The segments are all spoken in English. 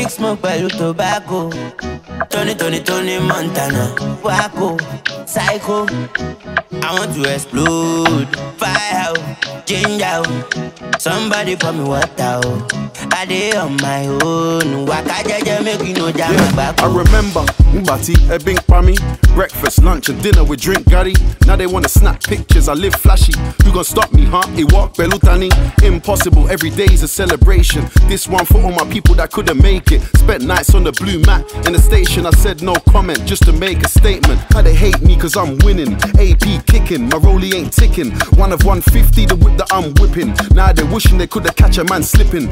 Big Smoke pẹ̀lú tobacco. Tony Montana. Waco, psycho. I want to explode. Fire out, change out. Somebody pour me water. I dey on my own. Waka jeje make you no jam my back. I remember Mbati, a big pami. Breakfast, lunch and dinner with drink Gary. Now they wanna snap pictures, I live flashy. You gon' stop me, huh? It walk Belutani. Impossible, every day's a celebration. This one for all my people that couldn't make it. Spent nights on the blue mat in the station. I said no comment just to make a statement. How they hate me cause I'm winning. AP kicking, my rollie ain't ticking. One of 150, the whip that I'm whipping. Now they're wishing they could've catch a man slipping.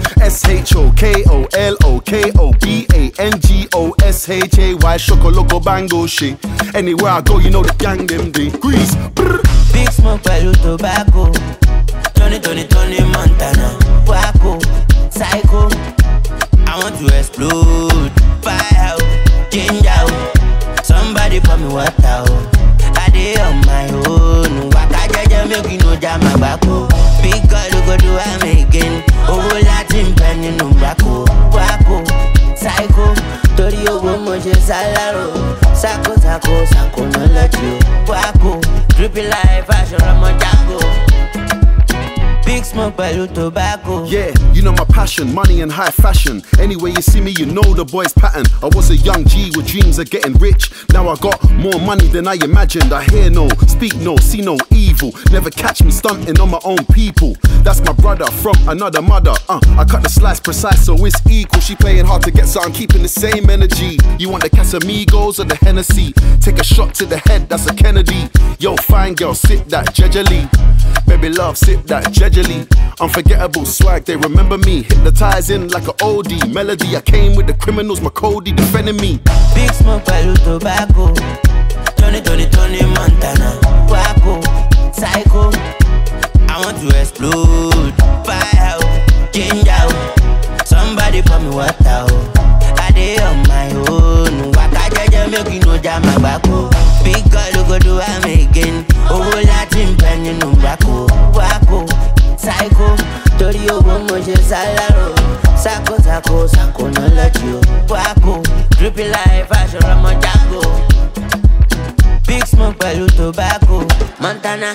SHOKOLOKOBANGOSHAY Shokoloco bango shit. Anywhere I go, you know the gang them degrees. Big Smoke pẹ̀lú tobacco. Tony Montana. Waco, psycho. I want to explode. Fire out, change out. Somebody pour me water. I dey on my own. Waka jeje make you no jam my back. Big girl you go do am again. Owó láti ń bẹ nínú Waco. Waco, psycho. Torí owó mo ṣe sálárò. Sako no let you. Waco, dripping life, fashion ọmọ Django. Big Smoke pẹ̀lú tobacco. Yeah, you know my passion, money and high fashion. Anyway you see me, you know the boy's pattern. I was a young G with dreams of getting rich. Now I got more money than I imagined. I hear no, speak no, see no evil. Never catch me stunting on my own people. That's my brother from another mother. I cut the slice precise so it's equal. She playing hard to get so I'm keeping the same energy. You want the Casamigos or the Hennessy? Take a shot to the head, that's a Kennedy. Yo, fine girl, sip that jejely. Baby love, sip that jejely. Unforgettable swag, they remember me. Hypnotizing like an oldie melody. I came with the criminals, my Cody defending me. Big Smoke pẹ̀lú tobacco. Tony Montana. Waco, psycho. I want to explode. Fire out, change out. Somebody pour me water. I dey on my own. Waka jeje make you no jam my back. Big girl you go do am again. Owó láti ń bẹ nínú Waco. Waco, psycho. Torí owó mo ṣe sálárò. Sako no let you. Waco, dripping life, fashion ọmọ Django. Big Smoke pẹ̀lú tobacco. Montana.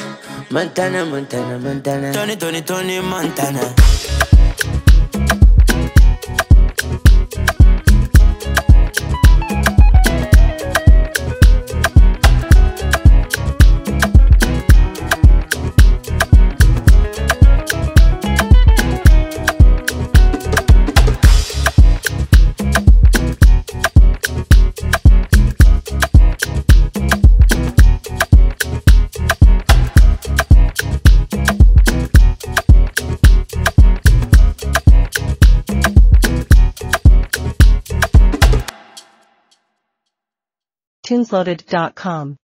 Tony Montana. Tunesloaded.com